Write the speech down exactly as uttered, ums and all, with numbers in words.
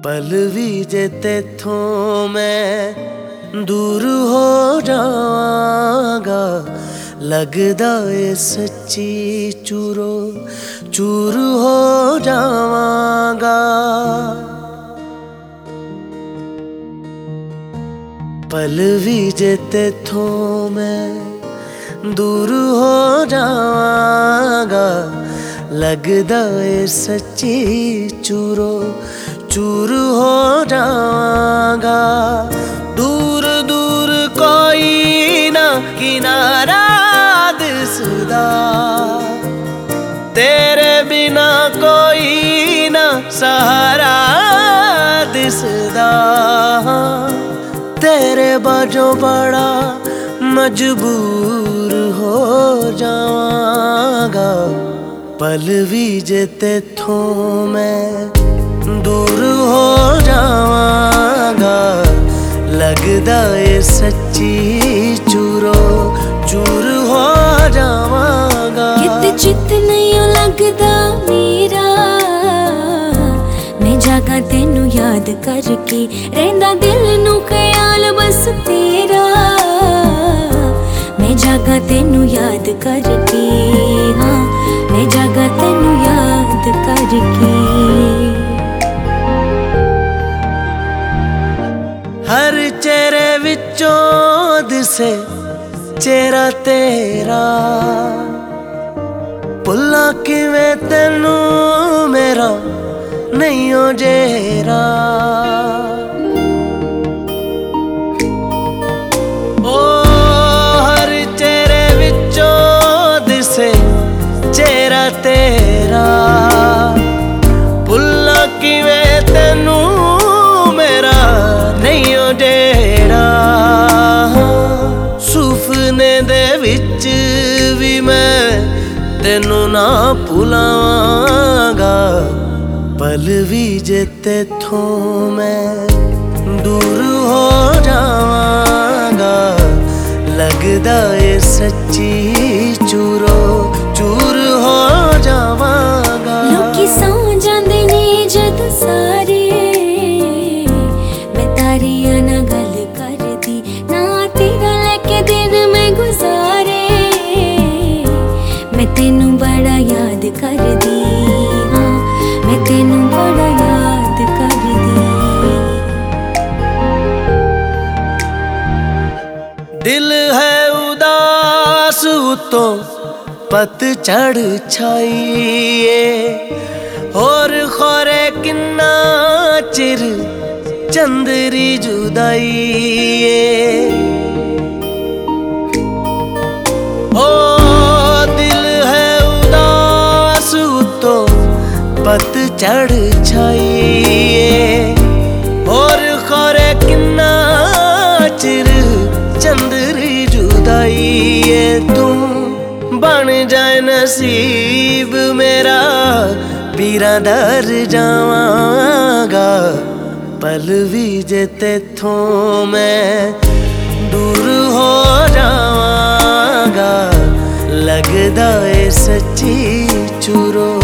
पल भी जे तेथों मैं दूर हो जावांगा, लगदा ए सच्ची चूरो चूर हो जावांगा। पल भी जे तेथों मैं दूर हो जावांगा, लगदा ए सच्ची चूरो चूर हो जावांगा। दूर दूर कोई ना किनारा दिसदा, तेरे बिना कोई ना सहारा दिसदा। तेरे बाजों बड़ा मजबूर हो जावांगा, पल भी जे तेथों मैं दूर हो जावांगा, लगदा ए सच्ची चूरो चूर हो जावांगा। कित चित नहीं लगदा मेरा, मैं जागा तेनू याद करके, रहिंदा दिल नू ख्याल बस तेरा। मैं जागा तेनू याद करके, हाँ मैं जागा तेनू याद करके। हर चेहरे विचों दिसे चेहरा तेरा, भुल्ला किवें तैनू मेरा नहीं हो जेरा। ओ हर चेहरे विचों दिसे चेहरा तेरा, भुल्ला किवें तैनू मेरा नहीं हो जेरा। सुपने दे विच भी मैं तेनू ना भुलावांगा, पल भी जे तेथों मैं दूर हो जावांगा, लगदा ए सच्ची चूरो चूर हो जावांगा। लोकी सौ जांदे ने जद सारे, मैं तारिया ना गल करदी, ना तेरा लेके दिन मैं गुजारे। मैं तेनू बड़ा याद करदी, हाँ मैं तेनू बड़ा याद करदी। दिल है उदास उतो पतझड़ छाईए, और खोरे किन्ना चिर चंदरी जुदाईए। ओ दिल है उदास उतो पतझड़ छाईए, और खोरे किन्ना चिर चंदरी जुदाईए। तू बन जाए नसीब मेरा, पीरा दर जावांगा, पल भी जे तेथों मैं दूर हो जावांगा, लगदा ए सच्ची चूरो